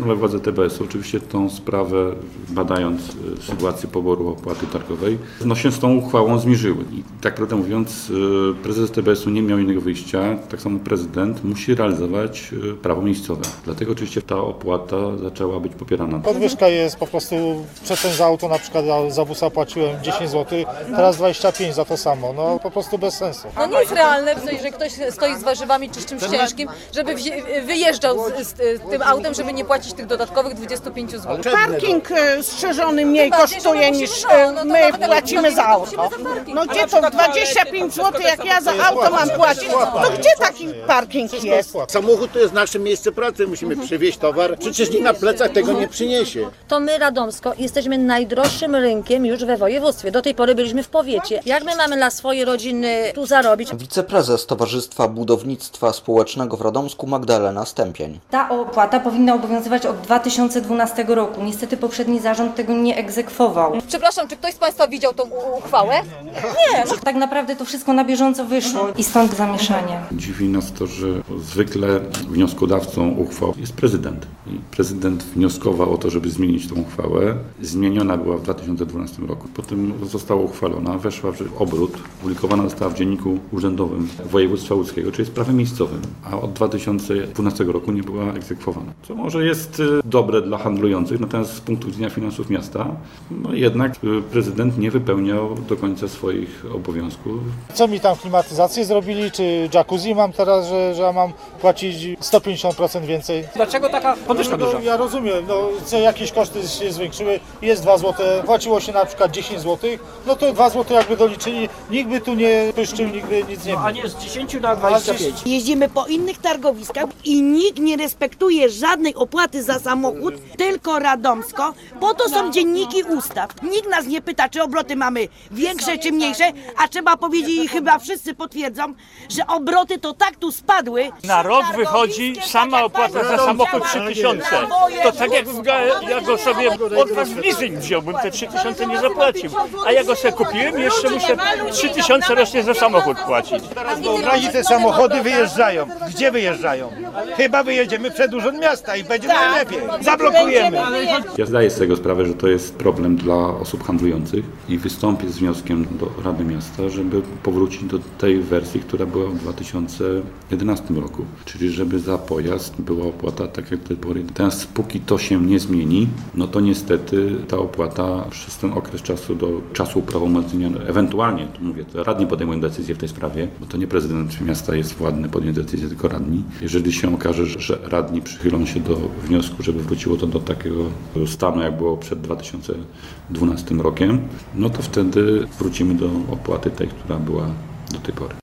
Władze TBS-u oczywiście tą sprawę, badając sytuację poboru opłaty targowej, się z tą uchwałą zmierzyły. I tak prawdę mówiąc, prezes TBS-u nie miał innego wyjścia, tak samo prezydent musi realizować prawo miejscowe. Dlatego oczywiście ta opłata zaczęła być popierana. Podwyżka jest po prostu, przedtem za auto na przykład za busa płaciłem 10 zł, teraz 25 za to samo. No po prostu bez sensu. No nie jest realne, że ktoś stoi z warzywami czy z czymś ciężkim, żeby wyjeżdżał z tym autem, żeby nie płacić tych dodatkowych 25 zł. Parking strzeżony mniej kosztuje niż my płacimy za auto. No gdzie to 25 zł jak ja za auto mam płacić? To gdzie taki parking jest? Samochód to jest nasze miejsce pracy, musimy przywieźć towar. Przecież nikt na plecach tego nie przyniesie. To my, Radomsko, jesteśmy najdroższym rynkiem już we województwie. Do tej pory byliśmy w powiecie. Jak my mamy dla swojej rodziny tu zarobić? Wiceprezes Towarzystwa Budownictwa Społecznego w Radomsku Magdalena Stępień. Ta opłata powinna obowiązywać od 2012 roku. Niestety poprzedni zarząd tego nie egzekwował. Przepraszam, czy ktoś z Państwa widział tą uchwałę? Nie. Tak naprawdę to wszystko na bieżąco wyszło i stąd zamieszanie. Dziwi nas to, że zwykle wnioskodawcą uchwał jest prezydent. I prezydent wnioskował o to, żeby zmienić tą uchwałę. Zmieniona była w 2012 roku. Potem została uchwalona, weszła w obrót, publikowana została w Dzienniku Urzędowym Województwa Łódzkiego, czyli jest prawem miejscowym, a od 2012 roku nie była egzekwowana. Co może jest dobre dla handlujących, natomiast z punktu widzenia finansów miasta, no jednak prezydent nie wypełniał do końca swoich obowiązków. Co mi tam klimatyzację zrobili, czy jacuzzi mam teraz, że ja mam płacić 150% więcej? Dlaczego taka podwyżka duża? Ja rozumiem, co jakieś koszty się zwiększyły, jest 2 zł, płaciło się na przykład 10 zł, no to 2 zł jakby doliczyli, nikt by tu nie pyszczył, nikt by nic nie mówił. A nie z 10 na 25. Jeździmy po innych targowiskach i nikt nie respektuje żadnej opłaty za samochód, tylko Radomsko. Po to są dzienniki ustaw. Nikt nas nie pyta, czy obroty mamy większe czy mniejsze, a trzeba powiedzieć i chyba wszyscy potwierdzą, że obroty to tak tu spadły. Na rok wychodzi sama opłata za samochód 3000. To tak jakbym ja go sobie od was w leasing wziąłbym, te 3000 nie zapłacił. A ja go sobie kupiłem i jeszcze muszę 3000 rocznie za samochód płacić. Wyobraźcie, te samochody wyjeżdżają. Gdzie wyjeżdżają? Chyba wyjedziemy przed urząd miasta i będzie najlepiej. Zablokujemy. Ja zdaję z tego sprawę, że to jest problem dla osób handlujących i wystąpię z wnioskiem do Rady Miasta, żeby powrócić do tej wersji, która była w 2011 roku. Czyli żeby za pojazd była opłata tak jak do tej pory. Teraz póki to się nie zmieni, no to niestety ta opłata przez ten okres czasu do czasu uprawomocnienia, ewentualnie, tu mówię, to radni podejmują decyzję w tej sprawie, bo to nie prezydent miasta jest władny podjąć decyzję, tylko radni. Jeżeli się okaże, że radni przychylą się do wniosku, żeby wróciło to do takiego stanu, jak było przed 2012 rokiem, no to wtedy wrócimy do opłaty tej, która była do tej pory.